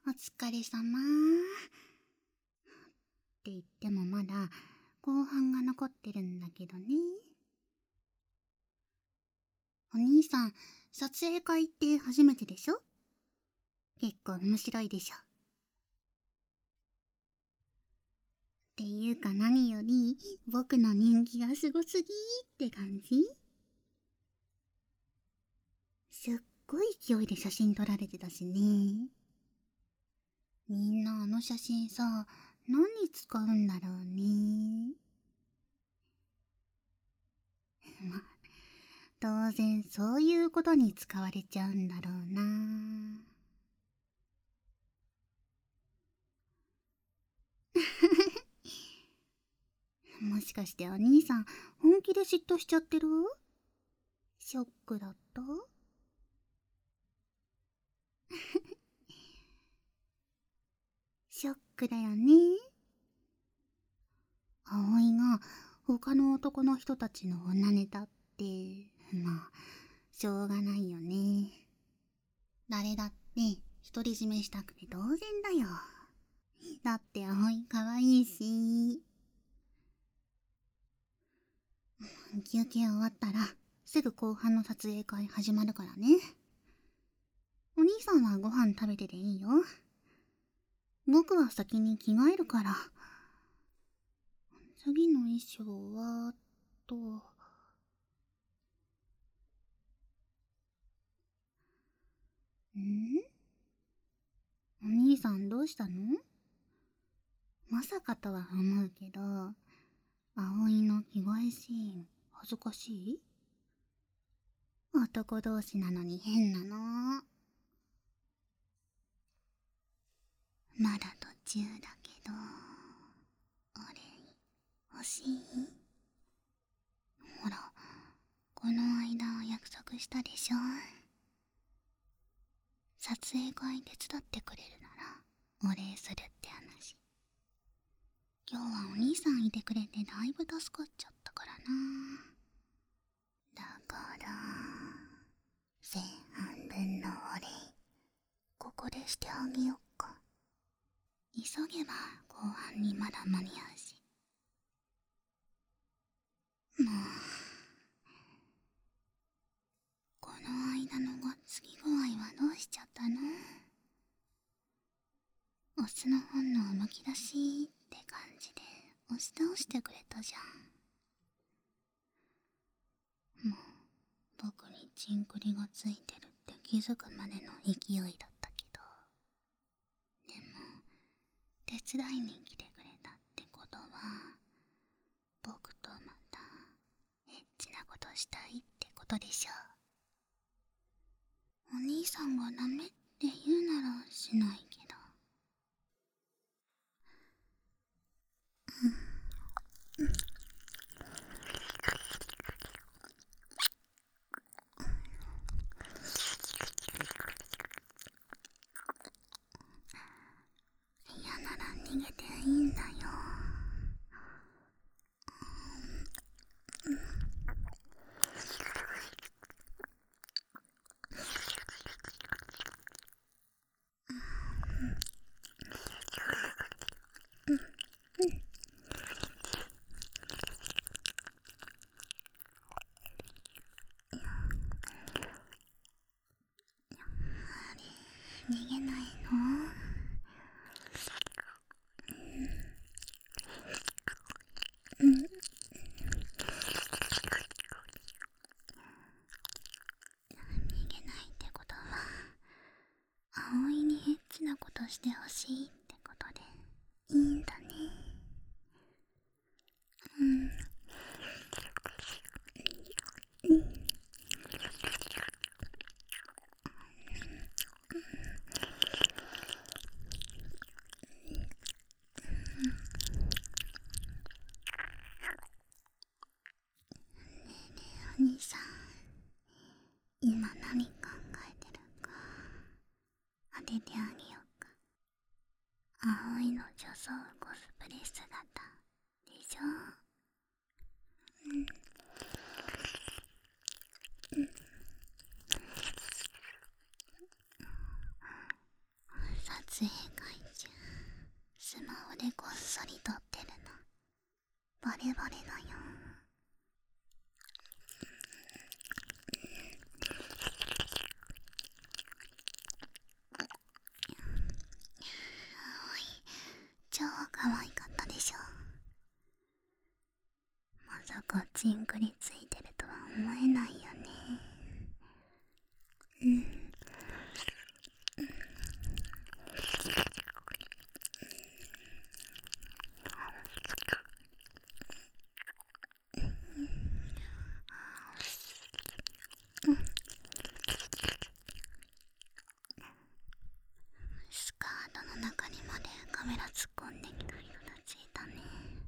お疲れ様って言ってもまだ後半が残ってるんだけどね。お兄さん、撮影会って初めてでしょ？結構面白いでしょ。っていうか何より僕の人気がすごすぎって感じ？すっごい勢いで写真撮られてたしね。みんなあの写真さ、何に使うんだろうね。まあ、当然そういうことに使われちゃうんだろうな。もしかしてお兄さん本気で嫉妬しちゃってる？ショックだった？ショックだよね。葵が他の男の人たちの女ネタって、まあしょうがないよね。誰だって独り占めしたくて当然だよ。だって葵かわいいし。休憩終わったらすぐ後半の撮影会始まるからね。お兄さんはご飯食べてていいよ。僕は先に着替えるから。次の衣装はお兄さんどうしたの？まさかとは思うけど、葵の着替えシーン恥ずかしい？男同士なのに変なの。まだ途中だけど、俺欲しい？ほら、この間約束したでしょ。撮影会手伝ってくれるならお礼するって話。今日はお兄さんいてくれてだいぶ助かっちゃったからな。だから前半分のお礼ここでしてあげよっか。急げば後半にまだ間に合うし。もうこの間のがっつき具合はどうしちゃったの？オスの本能むき出しって感じで押し倒してくれたじゃん。もう僕にチンクリがついてるって気づくまでの勢いだったけど、でも手伝いに来てくれたってことは僕とまたエッチなことしたいってことでしょ。お兄さんがダメって言うならしないけど。嫌なら逃げていいんだよ。逃げないの？逃げないってことは葵にエッチなことしてほしいってことでいいんだね。お兄さん今何考えてるか当ててあげようか。葵の女装コスプレ姿でしょ。撮正解じゃ。スマホでこっそり撮ってるのバレバレだよ。超可愛かったでしょ。まさかチンクリついてるとは思えないよね。スカートの中にまでカメラ突っ込んできた人たちいたね。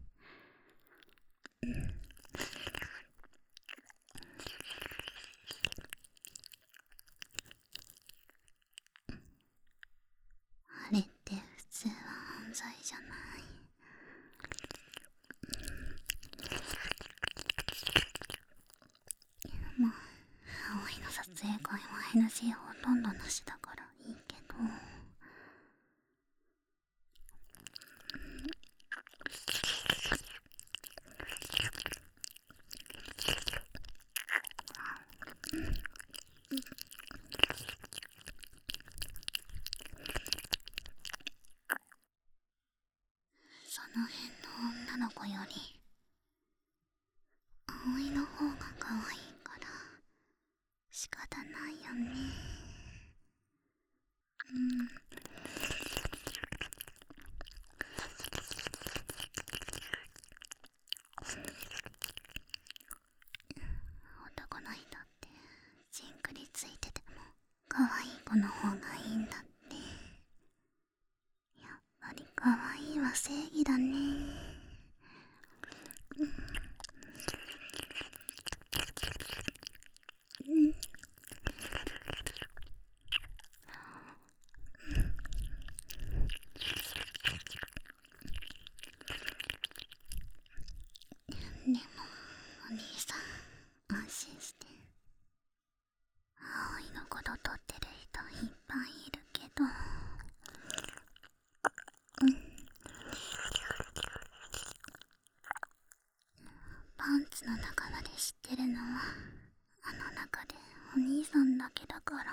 あれって普通は犯罪じゃない。まあ葵の撮影会は NG ほとんどなしだからいいけど、その辺の女の子より葵の方が可愛いから仕方ないよね。男の人ってジンクリついてても可愛い子の方がいいんだって。やっぱり可愛いは正義だね。でもお兄さん安心して。葵のこと撮ってる人いっぱいいるけど、パンツの中まで知ってるのはあの中でお兄さんだけだから。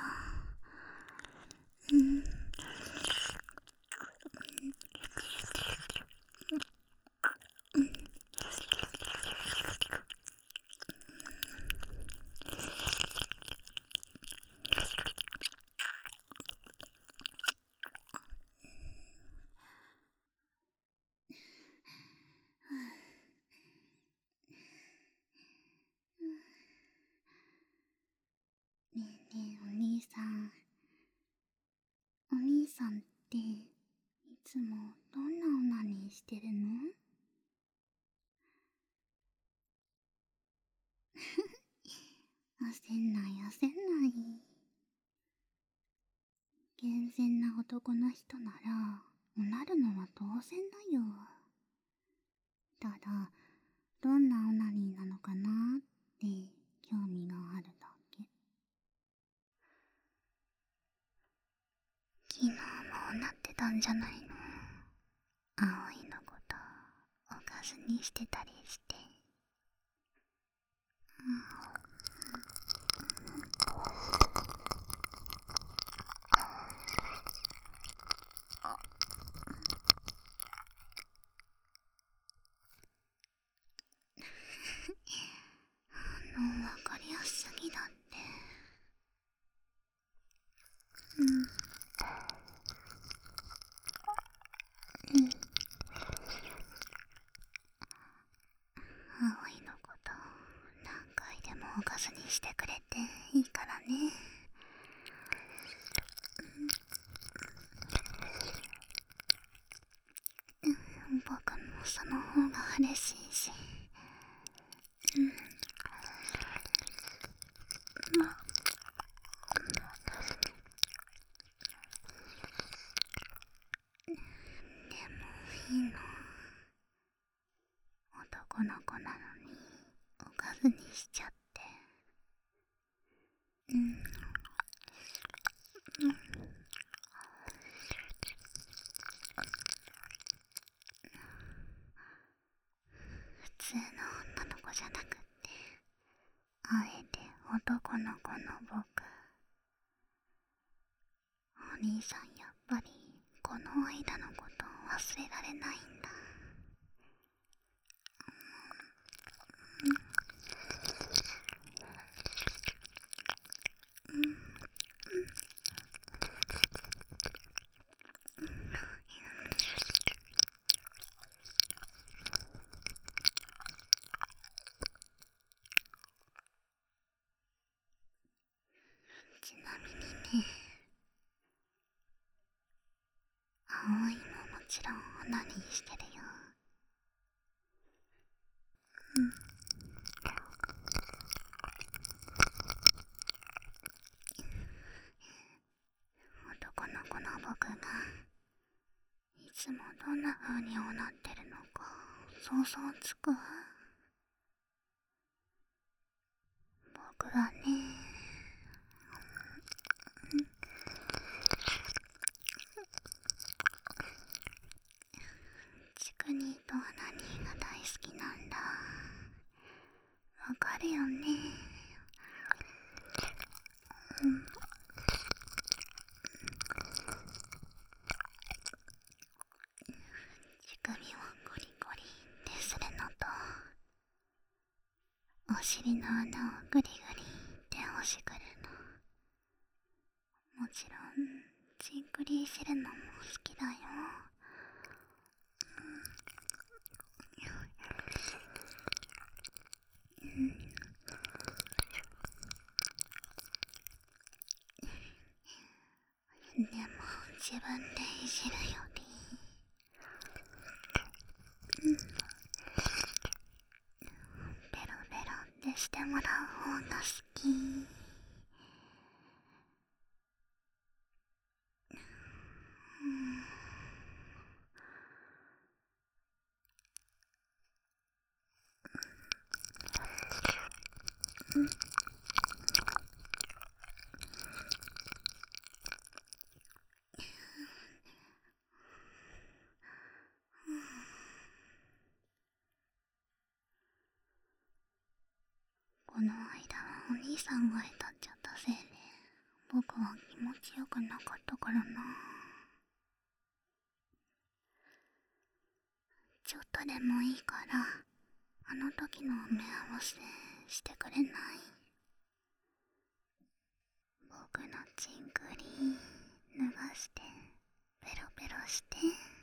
ねえねえお兄さん、お兄さんっていつもどんなオナニーしてるの？焦んない焦んない。健全な男の人ならおなるのは当然だよ。ただどんなオナニーなのかなって興味があるだけ。昨日もなってたんじゃないの？葵のことおかずにしてたりして。わかりやすすぎだって。葵のこと何回でもおかずにしてくれていいからね。僕もその方が嬉しいし。でもいいの、男の子なのにおかずにしちゃって。 兄さんやっぱりこの間のこと忘れられないんだ。ちなみにね、葵ももちろんオナニーしてるよ。男の子の僕がいつもどんな風におなってるのか想像つく？僕はね、チクニーとアナニーが大好きなんだ。わかるよね。乳首をゴリゴリってするのと、お尻の穴をグリグリって押しくるの。もちろんチンクリするのも好きだよ。でも自分でいじるよりベロベロってしてもらう方が好き。この間はお兄さんがへたっちゃったせいで僕は気持ちよくなかったからな。ちょっとでもいいからあの時の目合わせしてくれない？僕のチンクリ脱がしてペロペロして。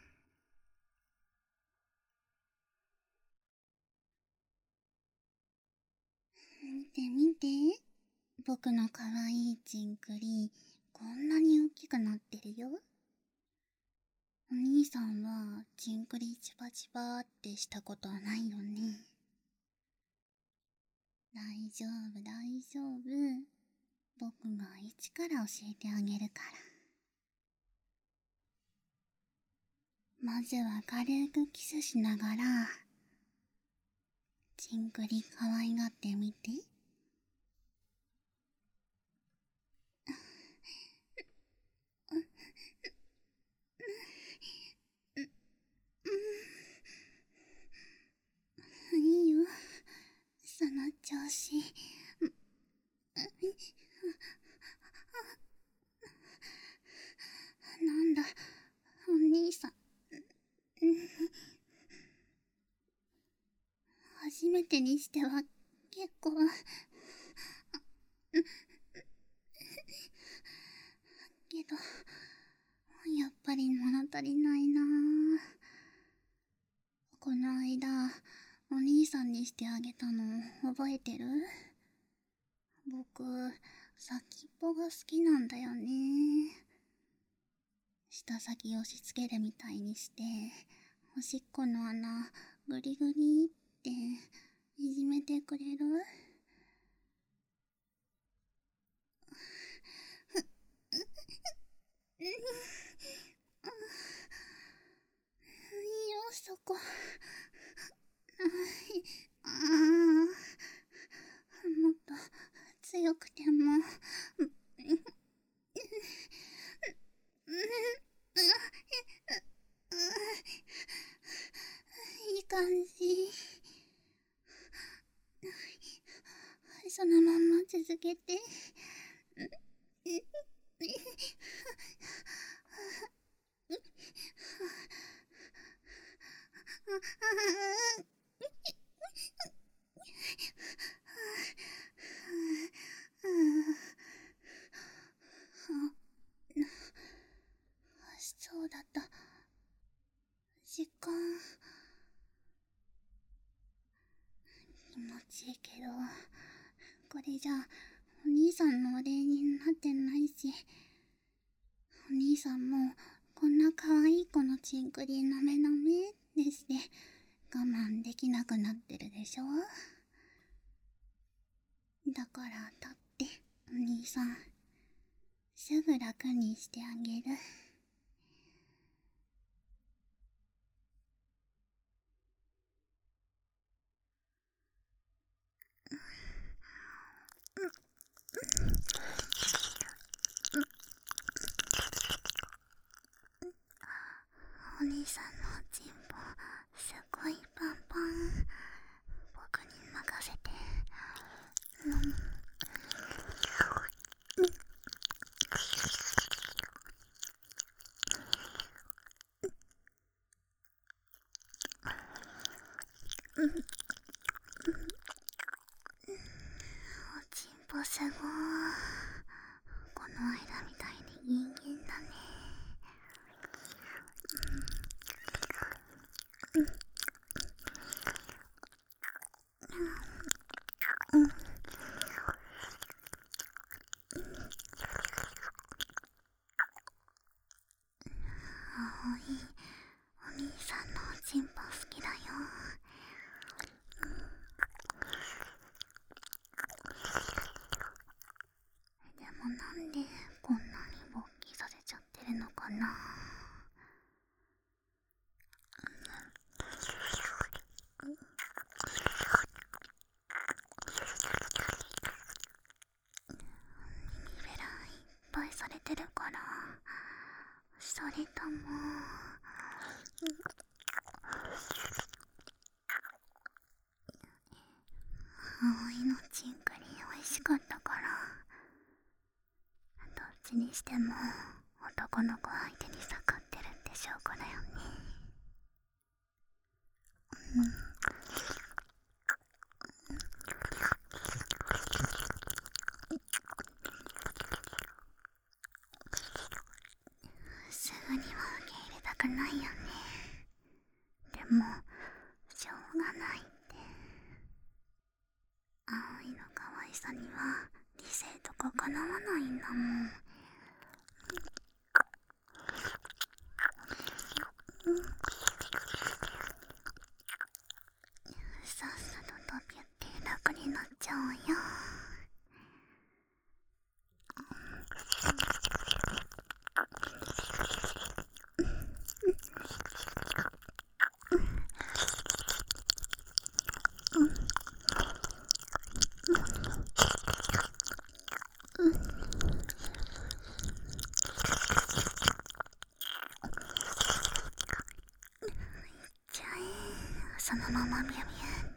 見て見て、僕の可愛いチンクリこんなに大きくなってるよ。お兄さんはチンクリチバチバってしたことはないよね。大丈夫大丈夫、僕が一から教えてあげるから。まずは軽くキスしながらチンクリ可愛がってみて。いいよ、その調子。なんだお兄さん、初めてにしては結構けどやっぱり物足りないな。この間お兄さんにしてあげたの覚えてる？僕先っぽが好きなんだよね。舌先押し付けるみたいにしておしっこの穴グリグリっていじめてくれる？いいよそこ。もっと強くてもいい感じ。そのまま続けて。 そうだった。時間気持ちいいけど、これじゃお兄さんのお礼になってないし、お兄さんもこんな可愛い子のチンクリなめなめでして我慢できなくなってるでしょ。だからだってお兄さんすぐ楽にしてあげる。お兄さんのおちんぽすごいパンパン。僕に任せて。おちんぽすごー。この間みたいに人間だね。青いお兄さんのおちんぽ好きだよ。でもなんでこんなに勃起させちゃってるのかな。耳ベラいっぱいされてるから、それとも葵のチンクリ美味しかったから、どっちにしても男の子相手に盛ってるって証拠だよね。すぐには受け入れたくないよね。でもしょうがないって。葵の可愛さには理性とかかなわないんだもん。さっさとドピュって楽になっちゃおうよ。じゃあそのままビュビュって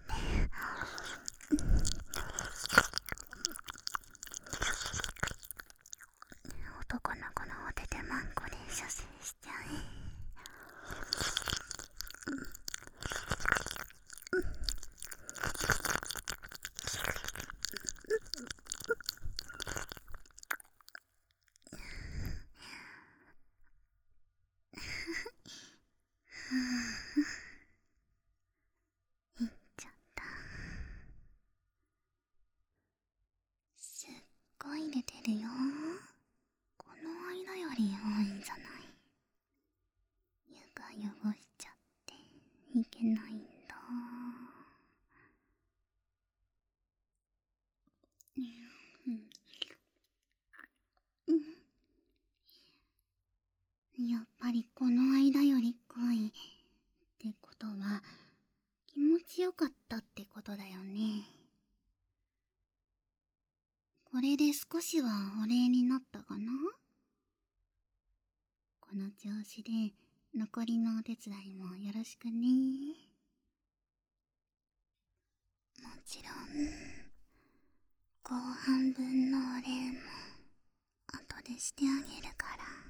男の子のお手手マンコで射精しちゃえ。いっちゃった。すっごい出てるよ。この間より多いんじゃない。床汚しちゃっていけないんだ。やっぱりこの間より濃いってことは気持ちよかったってことだよね。これで少しはお礼になったかな。この調子で残りのお手伝いもよろしくね。もちろん後半分のお礼も後でしてあげるから。